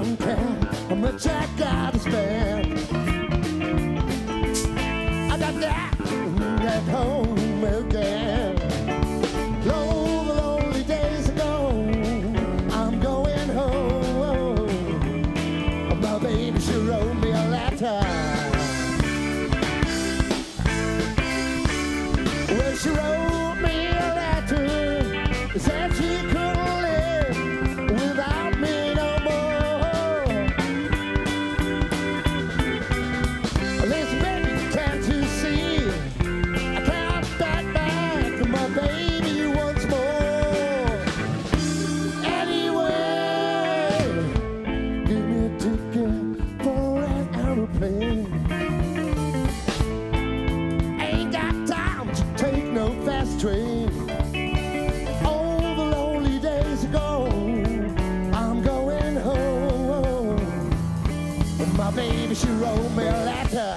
don't care how much I gotta spend. I got that at home again. Long, lonely days ago, I'm going home. My baby, she wrote me a letter. Well, she wrote me a letter, said she couldn't live without me no more. Listen, baby, can't you see? I can't back my baby once more. Anyway, give me a ticket for an aeroplane. Ain't got time to take no fast train. Oh, the lonely days ago, I'm going home. And my baby, she wrote me a letter.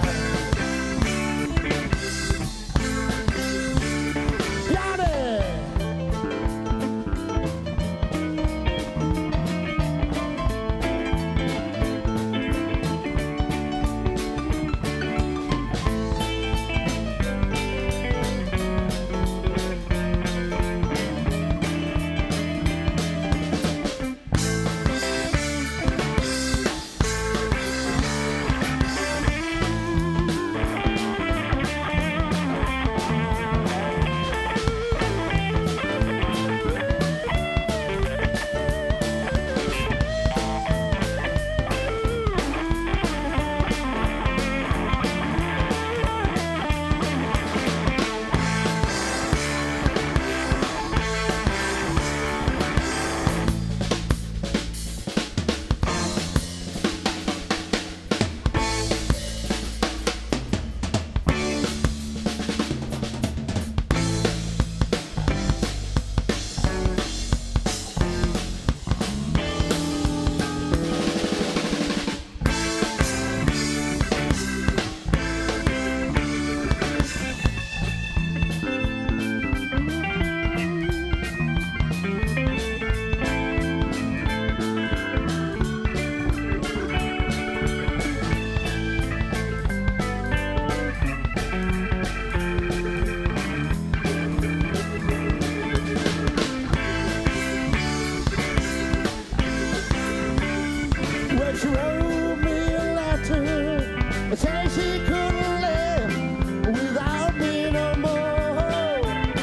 She wrote me a letter, said she couldn't live without me no more.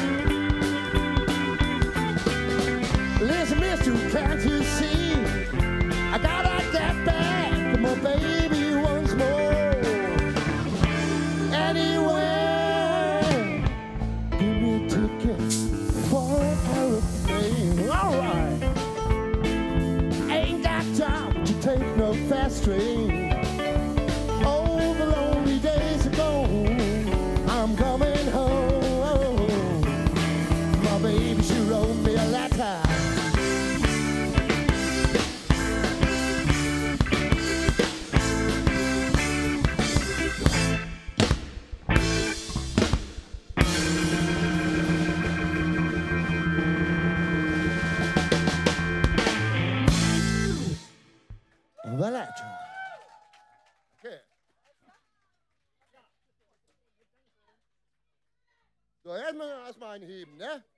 Listen, mister, can't you see? I gotta get back my baby once more. Anyway, give me a ticket for an aeroplane. All right. Ain't got time to take no fast train. Oh, the lonely days ago, I'm coming home. My baby, she wrote me a letter. The letter. Okay. So, erstmal einheben, ne?